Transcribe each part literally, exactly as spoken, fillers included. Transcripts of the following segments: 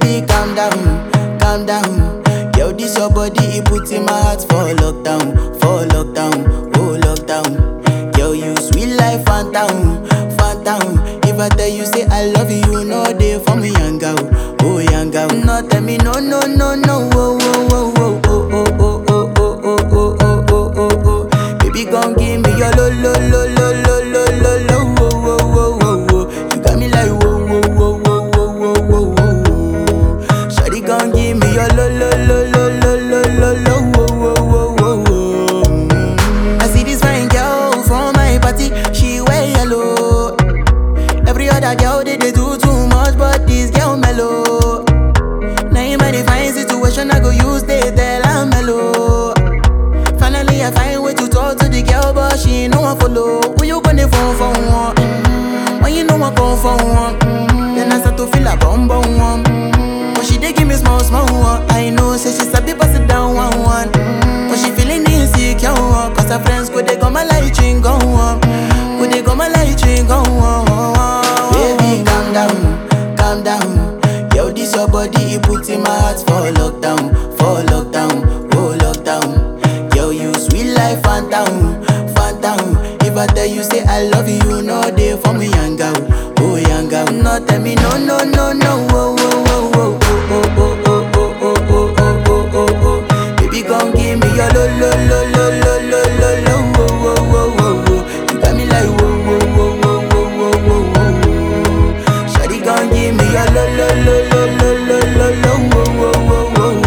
Baby, calm down, calm down. Yo, this your body, it puts in my heart for lockdown, for lockdown, oh lockdown. Yo, you sweet life, phantom, phantom. If I tell you say I love you, you know they for me, young girl, oh young girl. No, tell me no, no, no, no, oh, oh, oh, oh, oh, oh, oh, oh, oh, oh, oh, oh, oh, oh. Baby, gon' give me your lo, lo, lo, lo, lo, lo, lo, lo, oh, oh, oh, oh, oh. You got me like whoa, whoa, whoa, whoa, whoa, whoa, whoa, whoa. Shawty gon' give me your lo, lo, lo, lo, lo, lo, lo, lo, oh, oh, oh, oh, oh. Mm. I see this fine girl from my party, she wear yellow. Every other girl they, they do too much, but this girl mellow. Now in my fine situation, I go use they tell I'm mellow. Finally, I find way to talk to the girl, but she ain't no one follow. Who you gonna phone for one? Mm-hmm. When you know I come for one, mm-hmm. Then I start to feel a bum bum one. Mm-hmm. But she dey give me small small one. I know, say she sabi pass it down one one. Mm-hmm. But she feeling insecure, one. Cause her friends go they go my light ring go on. Go they go my light ring go on. Baby, calm down, calm down. Yo, this your body, it puts in my heart for lockdown, for lockdown, oh lockdown. Yo, you sweet life, phantom, phantom. If I tell you say I love you, you know they for me, young girl, oh young girl. No, tell me no, no, no, no, oh, oh, oh, oh, oh, oh, oh, oh, oh, oh, oh, oh, oh, oh. Baby, gon' give me your lo, lo, lo, lo, lo, lo, lo, lo, oh, oh, oh, oh, oh. You got me like whoa, whoa, whoa, whoa, whoa, whoa, whoa, whoa. Shawty gon' give me your lo, lo, lo, lo, lo, lo, lo, lo, oh, oh, oh, oh,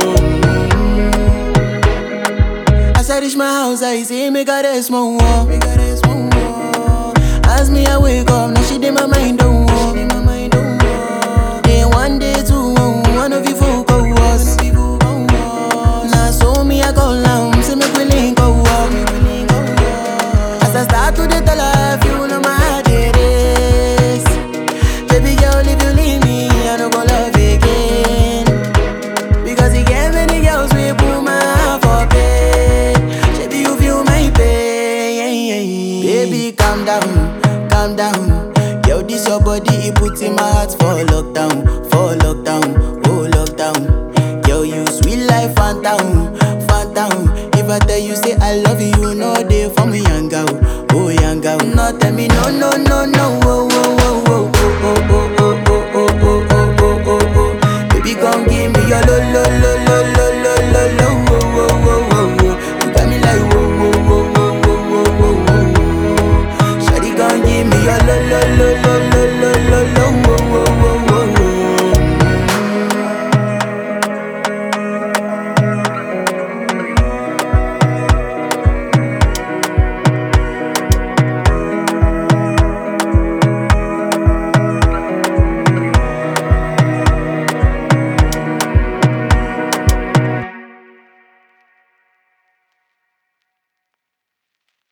oh. As I reach my house, I see me got a small wall. Me got a small wall. As me I wake up, now she did my mind don't walk. Then one day two, one of you folk go was. Now so me I go down, see me willing go walk. As I start to the tell her, you know my heart it is. Baby girl, if you leave me, I don't go love again. Because you gave many girls we put my heart for pain. Baby, you feel my pain. Baby, calm down, calm down. Yo, this your body, it puts in my heart for lockdown, for lockdown, oh lockdown. Yo, you sweet life, phantom, phantom. If I tell you say I love you, you know they for me, young girl, oh young girl. No, tell me no, no, no, no.